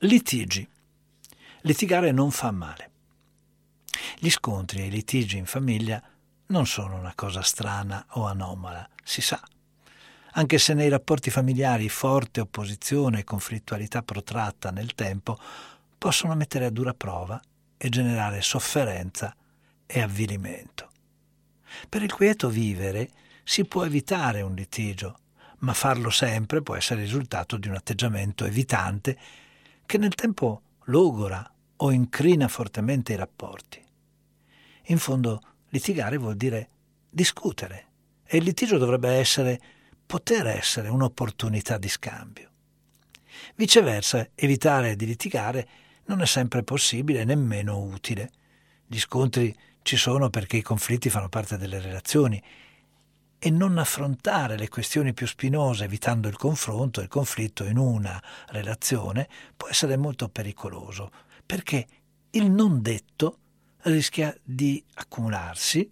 Litigi. Litigare non fa male. Gli scontri e i litigi in famiglia non sono una cosa strana o anomala, si sa. Anche se nei rapporti familiari forte opposizione e conflittualità protratta nel tempo possono mettere a dura prova e generare sofferenza e avvilimento. Per il quieto vivere si può evitare un litigio, ma farlo sempre può essere il risultato di un atteggiamento evitante che nel tempo logora o incrina fortemente i rapporti. In fondo, litigare vuol dire discutere e il litigio dovrebbe poter essere un'opportunità di scambio. Viceversa, evitare di litigare non è sempre possibile e nemmeno utile. Gli scontri ci sono perché i conflitti fanno parte delle relazioni e non affrontare le questioni più spinose evitando il confronto e il conflitto in una relazione può essere molto pericoloso perché il non detto rischia di accumularsi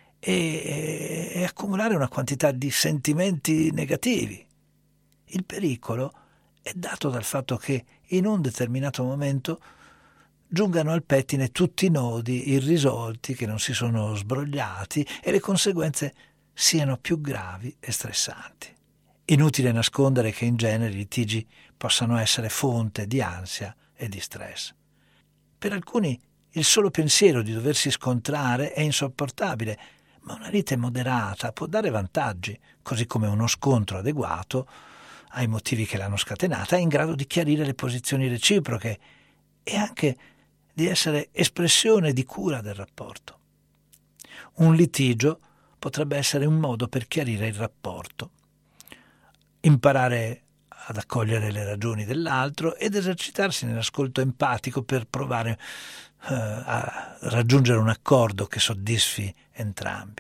e accumulare una quantità di sentimenti negativi. Il pericolo è dato dal fatto che in un determinato momento giungano al pettine tutti i nodi irrisolti che non si sono sbrogliati e le conseguenze siano più gravi e stressanti. Inutile nascondere che in genere i litigi possano essere fonte di ansia e di stress. Per alcuni il solo pensiero di doversi scontrare è insopportabile, ma una lite moderata può dare vantaggi, così come uno scontro adeguato ai motivi che l'hanno scatenata è in grado di chiarire le posizioni reciproche e anche di essere espressione di cura del rapporto. Un litigio potrebbe essere un modo per chiarire il rapporto, imparare ad accogliere le ragioni dell'altro ed esercitarsi nell'ascolto empatico per provare a raggiungere un accordo che soddisfi entrambi.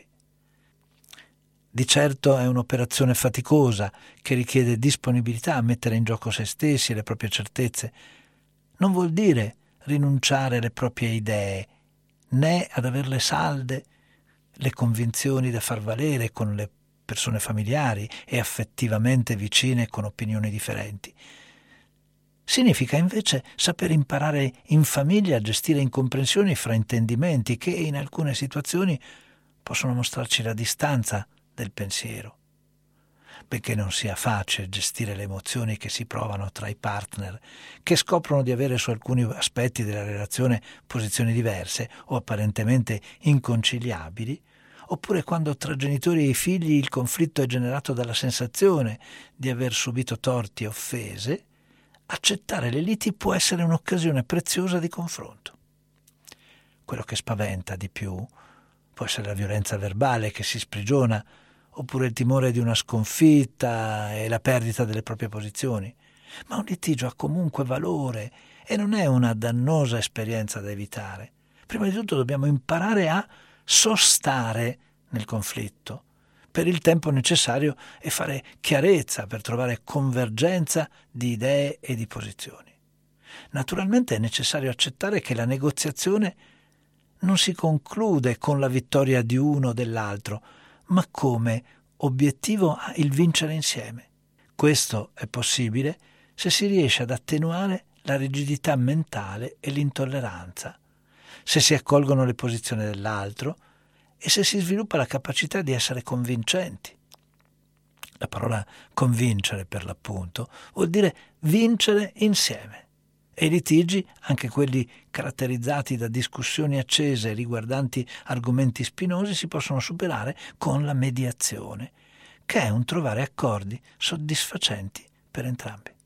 Di certo è un'operazione faticosa che richiede disponibilità a mettere in gioco se stessi e le proprie certezze. Non vuol dire rinunciare alle proprie idee, né ad averle salde le convinzioni da far valere con le persone familiari e affettivamente vicine con opinioni differenti. Significa invece saper imparare in famiglia a gestire incomprensioni e fraintendimenti che in alcune situazioni possono mostrarci la distanza del pensiero. Benché non sia facile gestire le emozioni che si provano tra i partner, che scoprono di avere su alcuni aspetti della relazione posizioni diverse o apparentemente inconciliabili, oppure quando tra genitori e figli il conflitto è generato dalla sensazione di aver subito torti e offese, accettare le liti può essere un'occasione preziosa di confronto. Quello che spaventa di più può essere la violenza verbale che si sprigiona, oppure il timore di una sconfitta e la perdita delle proprie posizioni. Ma un litigio ha comunque valore e non è una dannosa esperienza da evitare. Prima di tutto dobbiamo imparare a sostare nel conflitto per il tempo necessario e fare chiarezza per trovare convergenza di idee e di posizioni. Naturalmente è necessario accettare che la negoziazione non si conclude con la vittoria di uno o dell'altro, ma come obiettivo ha il vincere insieme. Questo è possibile se si riesce ad attenuare la rigidità mentale e l'intolleranza, se si accolgono le posizioni dell'altro e se si sviluppa la capacità di essere convincenti. La parola convincere, per l'appunto, vuol dire vincere insieme. E i litigi, anche quelli caratterizzati da discussioni accese riguardanti argomenti spinosi, si possono superare con la mediazione, che è un trovare accordi soddisfacenti per entrambi.